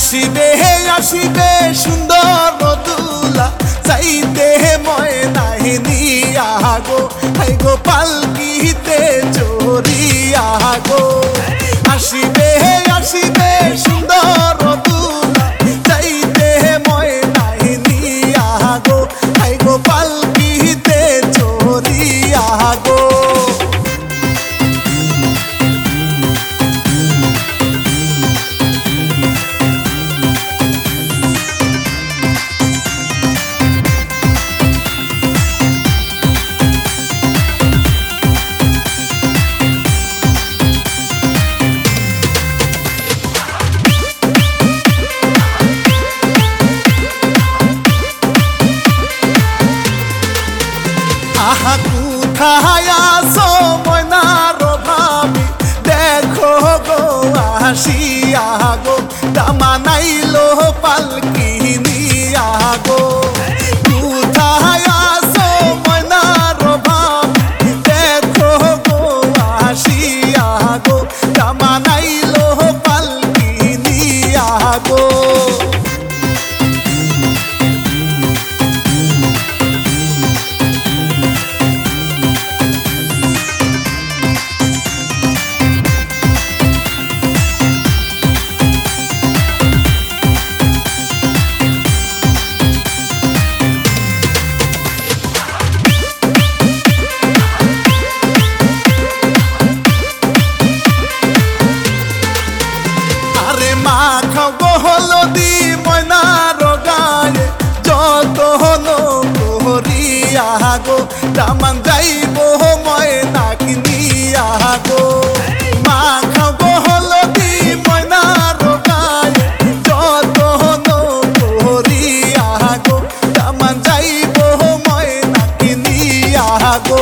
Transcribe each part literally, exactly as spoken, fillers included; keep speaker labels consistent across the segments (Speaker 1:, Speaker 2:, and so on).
Speaker 1: আসিবে আসিবে সুন্দর দুলা চাইতে ময়নায় নিয়া গো হাই গো পালকিতে চড়িয়া গো আসিবে আসিবে সুন্দর দুলা চাইতে ময়নায় নিয়া গো হাই গো পালকিতে চড়িয়া গো আহা কোথায় আছো ময়নার ভাবি দেখো গো আসিয়া গো দামানাইলো পালকি নিয়া গো কোথায় আছো ময়নার ভাবি দেখো গো আসিয়া গো দামানাইলো পালকি নিয়া গো মাখাও গো হলদি ময়নার গায়ে যত হলো করিয়া গো দামান যাইব ময়নাক নিয়া গো মাখাও গো হলদি ময়নার গায়ে যত হলো করিয়া গো দামান যাইব ময়নাক নিয়া গো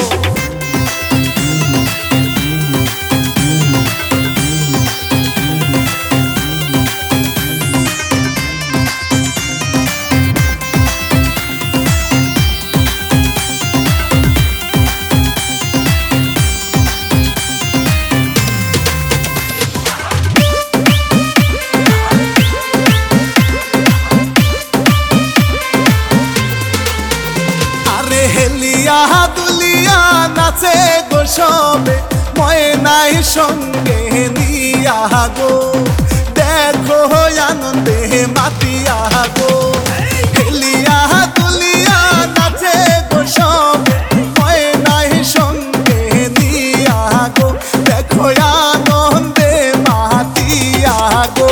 Speaker 1: হেলিয়া দুলিয়া নাচে গো সবে ময়নাই সঙ্গে নিয়া গো দেখো আনন্দে মাতিয়া গো হেলিয়া দুলিয়া নাচে গো সবে ময়নাই সঙ্গে নিয়া গো দেখো আনন্দে মাতিয়া গো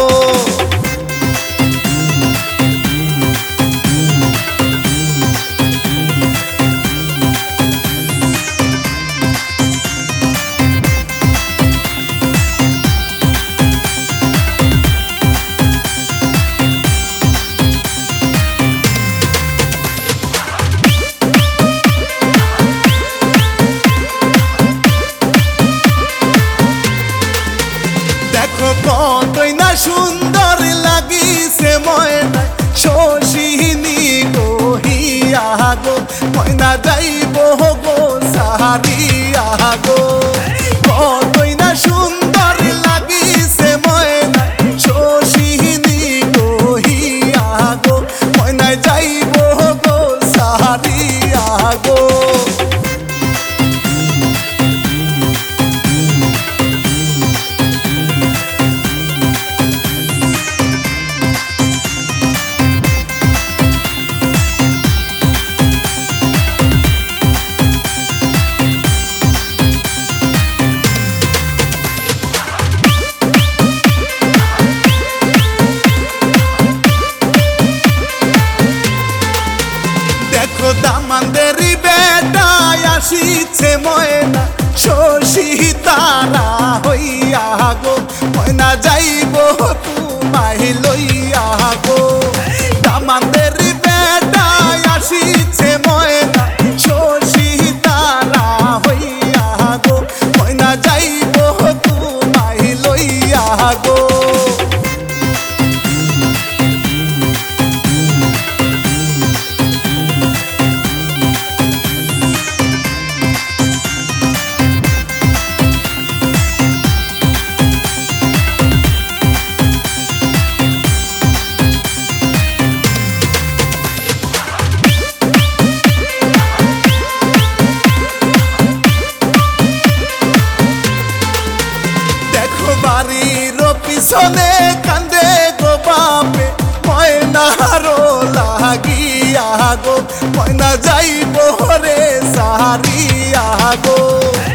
Speaker 1: কতই না সুন্দর লাগিছে ময়না শশিনী গহিয়া গো ময়না যাইব গো সারিয়া গো কতই না সুন্দর লাগিছে ময়না শশিনী গহিয়া গো ময়না যাইব গো সারিয়া গো দামানদেরি বেটায় আসিছে ময়না শশী তারা হইয়া গো ময়না যাইব তোমায় লইয়া গো দামানদেরি বেটায় আসিছে ময়না শশী তারা হইয়া গো ময়না যাইব তোমায় লইয়া গো পিছনে কান্দে গো বাপে ময়নারো লাগিয়া গো ময়না যাইব রে সারিয়া গো।